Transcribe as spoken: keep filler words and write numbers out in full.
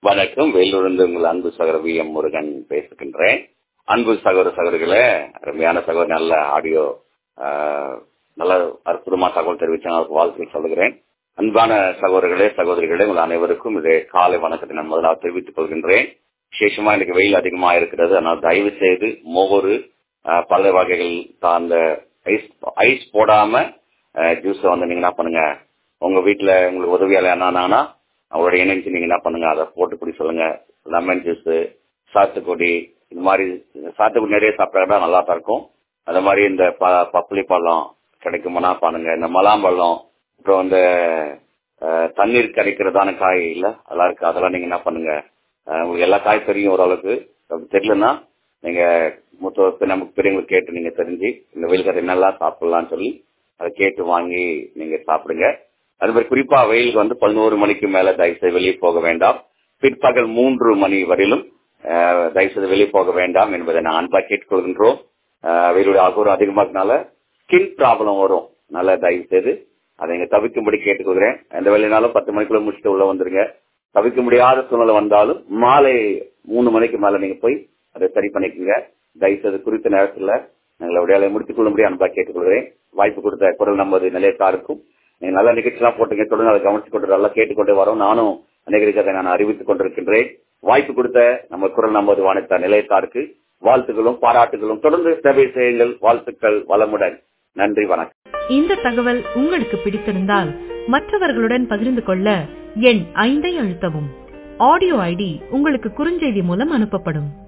வணக்கம். வேலூரிலிருந்து உங்கள் அன்பு சகோதரர் வி எம் முருகன் பேசுகின்றேன். அன்பு சகோதர சகோதரிகளே, அருமையான சகோதரி, நல்ல ஆடியோ நல்ல அற்புதமான தகவல் தெரிவித்து வாழ்த்து சொல்லுகிறேன். அன்பான சகோதரர்களே சகோதரிகளே, உங்கள் அனைவருக்கும் இதே காலை வணக்கத்தை நான் முதலாக தெரிவித்துக் கொள்கின்றேன். விசேஷமா இன்னைக்கு வெயில் அதிகமா இருக்கிறது. ஆனால் தயவு செய்து மோர் பல வகைகள் அந்த ஐஸ் ஐஸ் போடாம ஜூஸ் வந்து நீங்க என்ன பண்ணுங்க, உங்க வீட்டுல உங்களுக்கு உதவியாளர் என்னன்னா அவரோட இணைஞ்சு நீங்க என்ன பண்ணுங்க, அதை போட்டு குடி சொல்லுங்க. லெமன் ஜூஸ், சாத்துக்குடி, இது மாதிரி சாத்துக்குடி நிறைய சாப்பிட்டா நல்லா தான் இருக்கும். அது மாதிரி இந்த பப்புளி பழம் கிடைக்குமானா பண்ணுங்க. இந்த மலாம்பழம், அப்புறம் இந்த தண்ணீர் கிடைக்கிறதான காய் இல்ல அதெல்லாம் இருக்கு, அதெல்லாம் நீங்க என்ன பண்ணுங்க. உங்களுக்கு எல்லா காய் தெரியும் ஓரளவுக்கு. தெரியலன்னா நீங்க மூத்த நமக்கு பெரியவங்களுக்கு கேட்டு நீங்க தெரிஞ்சு இந்த வெயில் கதை நல்லா சாப்பிடலாம்னு சொல்லி அதை கேட்டு வாங்கி நீங்க சாப்பிடுங்க. அது மாதிரி குறிப்பா வெயிலுக்கு வந்து பதினோரு மணிக்கு மேல தயவுசெய்து வெளியே போக வேண்டாம். பிற்பகல் மூன்று மணி வரையிலும் தயவுசெய்து வெளியே போக வேண்டாம் என்பதை நான் அன்பா கேட்டுக்கொள்கின்றோம். வெயிலுடைய ஆகூரம் அதிகமாகனால ஸ்கின் ப்ராப்ளம் வரும். நல்ல தயவு செய்து அதை நீங்க தவிர்க்கும்படி கேட்டுக்கொள்கிறேன். எந்த வேலைனாலும் பத்து மணிக்குள்ள முடிச்சுட்டு உள்ள வந்துருங்க. தவிர்க்க முடியாத சூழ்நிலை வந்தாலும் மாலை மூணு மணிக்கு மேல நீங்க போய் அதை சரி பண்ணிக்கோங்க. தயவுசெய்து குறித்த நேரத்தில் நாங்கள் விடையாளை முடித்துக் கொள்ளும்படி அன்பா கேட்டுக்கொள்கிறேன். வாய்ப்பு கொடுத்த குரல் நமது நிலையத்தாருக்கும் நீங்க நல்ல நிகழ்ச்சியெல்லாம் போட்டுங்க. தொடர்ந்து அதை கவனித்துக் கொண்டு நல்லா கேட்டுக்கொண்டே வரோம். நானும் நிகழ்ச்சியை நான் அறிவித்துக் கொண்டிருக்கின்றேன். வாய்ப்பு கொடுத்த நம்ம குரல் நமது வானத்த நிலையத்தாருக்கு வாழ்த்துக்களும் பாராட்டுகளும். தொடர்ந்து சேவை செய்யுங்கள். வாழ்த்துக்கள், வளமுடன். நன்றி, வணக்கம். இந்த தகவல் உங்களுக்கு பிடித்திருந்தால் மற்றவர்களுடன் பகிர்ந்து கொள்ள எண் ஐந்தை அழுத்தவும். ஆடியோ ஐடி உங்களுக்கு குறுஞ்செய்தி மூலம் அனுப்பப்படும்.